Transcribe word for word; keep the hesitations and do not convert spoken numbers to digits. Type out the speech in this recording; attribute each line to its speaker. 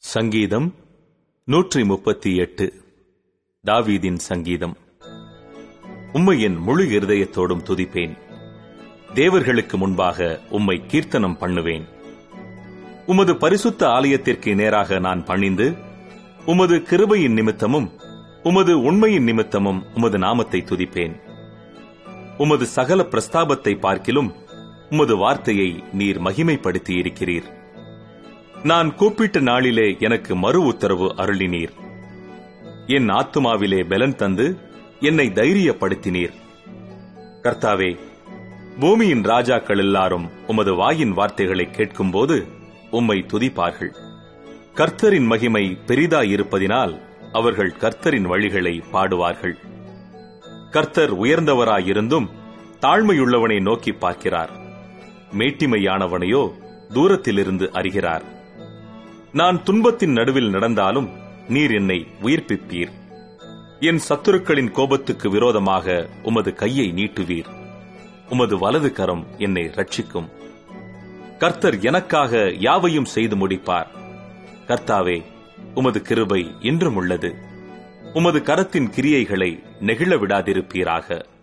Speaker 1: சங்கீதம் நூற்றி முப்பத்தி எட்டு. தாவீதின் சங்கீதம். உம்மை என் முழு இருதயத்தோடும் துதிப்பேன். தேவர்களுக்கு முன்பாக உம்மை கீர்த்தனம் பண்ணுவேன். உமது பரிசுத்த ஆலயத்திற்கு நேராக நான் பணிந்து, உமது கிருபையின் நிமித்தமும் உமது உண்மையின் நிமித்தமும் உமது நாமத்தை துதிப்பேன். உமது சகல பிரஸ்தாபத்தை பார்க்கிலும் உமது வார்த்தையை நீர் மகிமைப்படுத்தி இருக்கிறீர். நான் கூப்பிட்ட நாளிலே எனக்கு மறு உத்தரவு அருளினீர். என் ஆத்துமாவிலே பலன் தந்து என்னை தைரியப்படுத்தினீர். கர்த்தாவே, பூமியின் ராஜாக்கள் எல்லாரும் உமது வாயின் வார்த்தைகளை கேட்கும்போது உம்மை துதிப்பார்கள். கர்த்தரின் மகிமை பெரிதாயிருப்பதினால் அவர்கள் கர்த்தரின் வழிகளை பாடுவார்கள். கர்த்தர் உயர்ந்தவராயிருந்தும் தாழ்மையுள்ளவனை நோக்கி பார்க்கிறார். மேட்டிமையானவனையோ தூரத்திலிருந்து அறிகிறார். நான் துன்பத்தின் நடுவில் நடந்தாலும் நீர் என்னை உயிர்ப்பிப்பீர். என் சத்துருக்களின் கோபத்துக்கு விரோதமாக உமது கையை நீட்டுவீர். உமது வலது கரம் என்னை ரட்சிக்கும். கர்த்தர் எனக்காக யாவையும் செய்து முடிப்பார். கர்த்தாவே, உமது கிருபை என்றும் உள்ளது. உமது கரத்தின் கிரியைகளை நெகிழ விடாதிருப்பீராக.